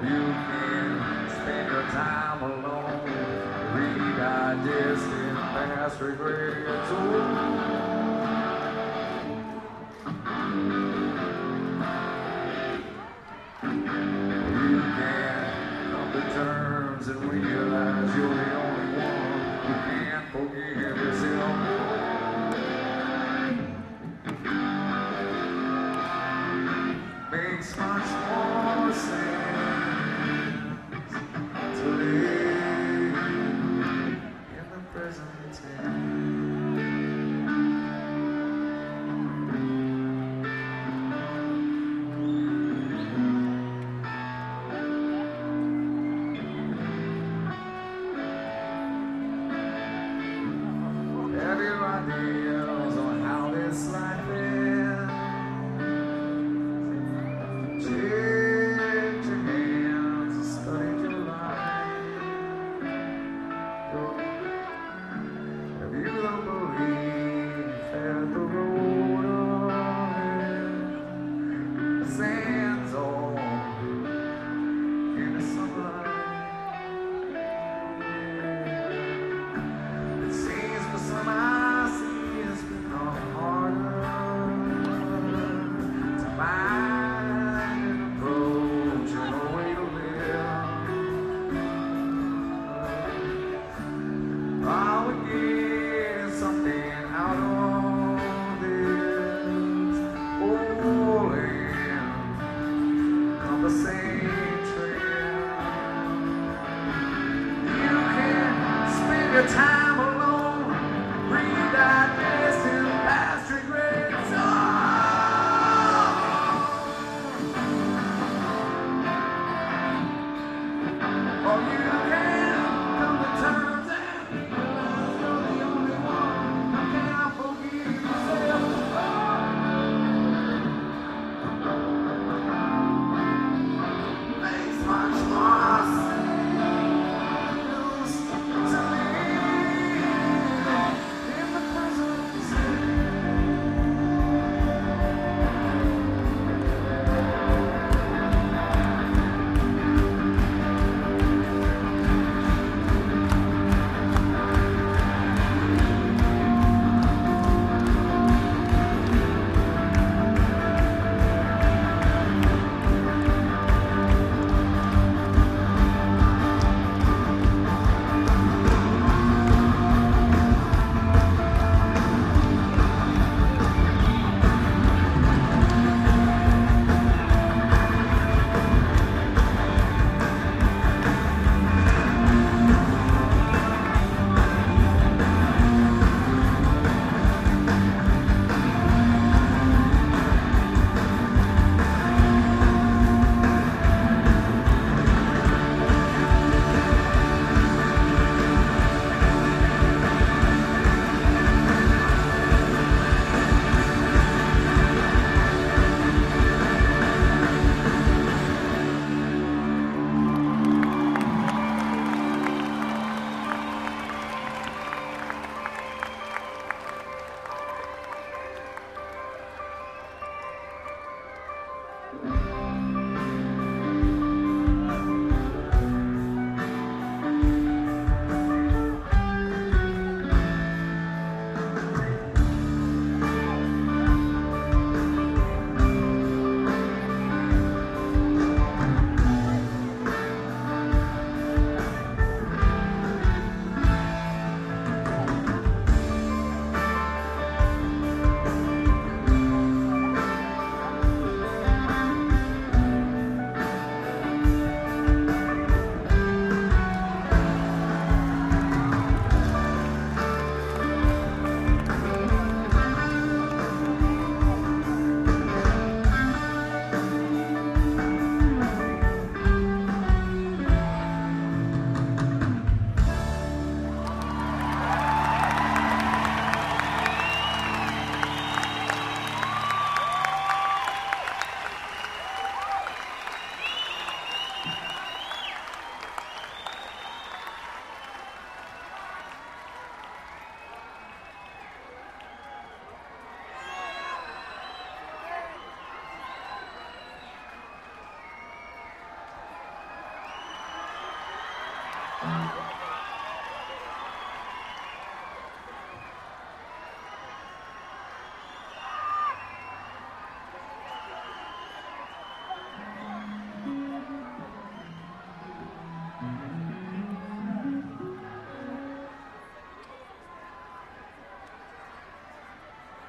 You can spend your time alone, redigesting past regrets. Oh. You can come to terms and realize you're the only one who can't forgive yourself. Makes much more sense to live in the present tense. Everybody else on how this life ends. Shake your hands and study your life. If you don't believe that the road ahead sands on in the sunlight, it seems for some eyes it's become harder to find an approach and a way to live. Are we getting something out of this whole land on the same trail? You can spend your time alone, redigesting past regrets. Oh. Or you can come to terms and realize you're the only one who can't forgive yourself. Makes much more sense to live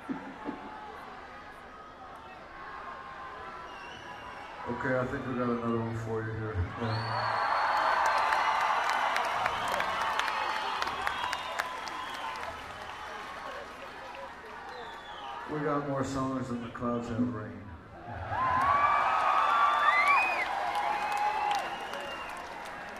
Okay, I think we got another one for you here. We got more songs than the clouds have rain.